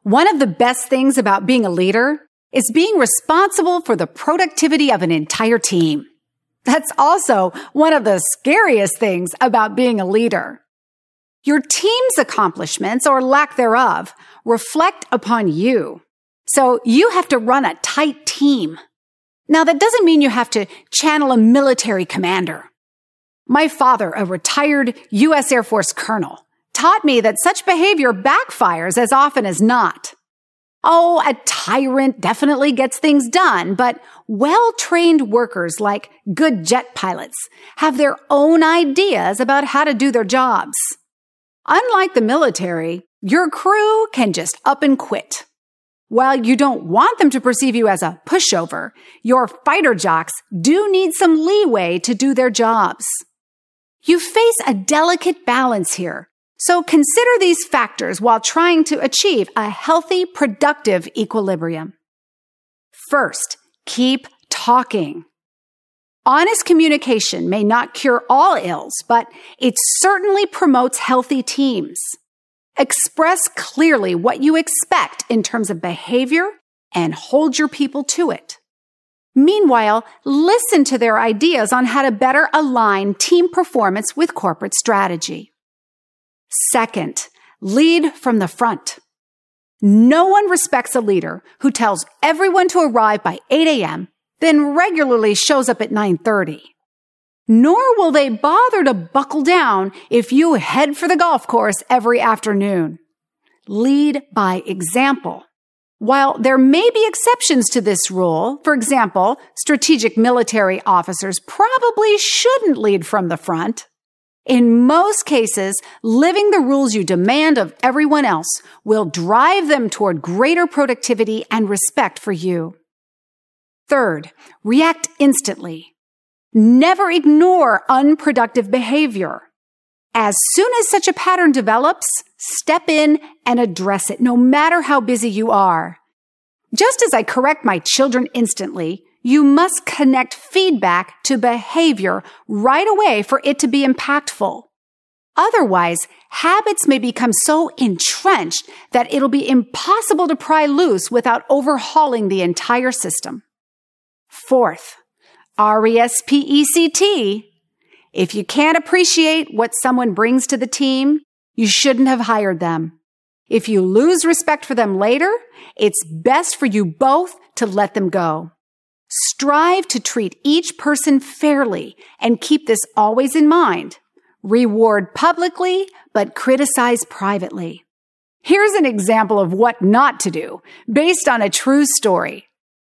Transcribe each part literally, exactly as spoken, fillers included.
One of the best things about being a leader is being responsible for the productivity of an entire team. That's also one of the scariest things about being a leader. Your team's accomplishments, or lack thereof, reflect upon you. So you have to run a tight team. Now, that doesn't mean you have to channel a military commander. My father, a retired U S Air Force colonel, taught me that such behavior backfires as often as not. Oh, a tyrant definitely gets things done, but well-trained workers like good jet pilots have their own ideas about how to do their jobs. Unlike the military, your crew can just up and quit. While you don't want them to perceive you as a pushover, your fighter jocks do need some leeway to do their jobs. You face a delicate balance here, so consider these factors while trying to achieve a healthy, productive equilibrium. First, keep talking. Honest communication may not cure all ills, but it certainly promotes healthy teams. Express clearly what you expect in terms of behavior and hold your people to it. Meanwhile, listen to their ideas on how to better align team performance with corporate strategy. Second, lead from the front. No one respects a leader who tells everyone to arrive by eight a.m., then regularly shows up at nine thirty. Nor will they bother to buckle down if you head for the golf course every afternoon. Lead by example. While there may be exceptions to this rule, for example, strategic military officers probably shouldn't lead from the front. In most cases, living the rules you demand of everyone else will drive them toward greater productivity and respect for you. Third, react instantly. Never ignore unproductive behavior. As soon as such a pattern develops, step in and address it, no matter how busy you are. Just as I correct my children instantly, you must connect feedback to behavior right away for it to be impactful. Otherwise, habits may become so entrenched that it'll be impossible to pry loose without overhauling the entire system. Fourth, R E S P E C T. If you can't appreciate what someone brings to the team, you shouldn't have hired them. If you lose respect for them later, it's best for you both to let them go. Strive to treat each person fairly and keep this always in mind. Reward publicly, but criticize privately. Here's an example of what not to do, based on a true story.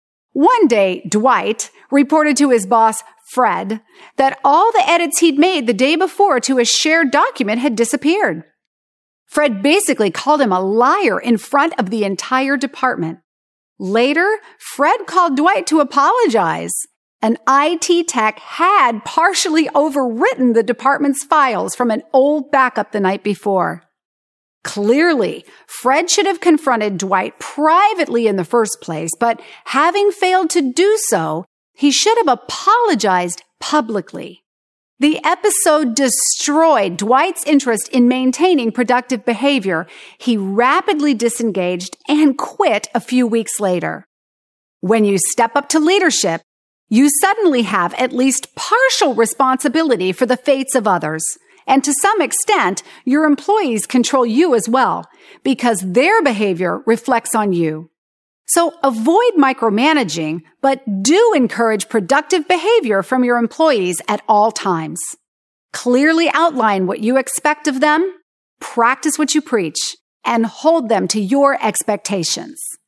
One day, Dwight reported to his boss, Fred, that all the edits he'd made the day before to a shared document had disappeared. Fred basically called him a liar in front of the entire department. Later, Fred called Dwight to apologize. An I T tech had partially overwritten the department's files from an old backup the night before. Clearly, Fred should have confronted Dwight privately in the first place, but having failed to do so, he should have apologized publicly. The episode destroyed Dwight's interest in maintaining productive behavior. He rapidly disengaged and quit a few weeks later. When you step up to leadership, you suddenly have at least partial responsibility for the fates of others. And to some extent, your employees control you as well, because their behavior reflects on you. So avoid micromanaging, but do encourage productive behavior from your employees at all times. Clearly outline what you expect of them, practice what you preach, and hold them to your expectations.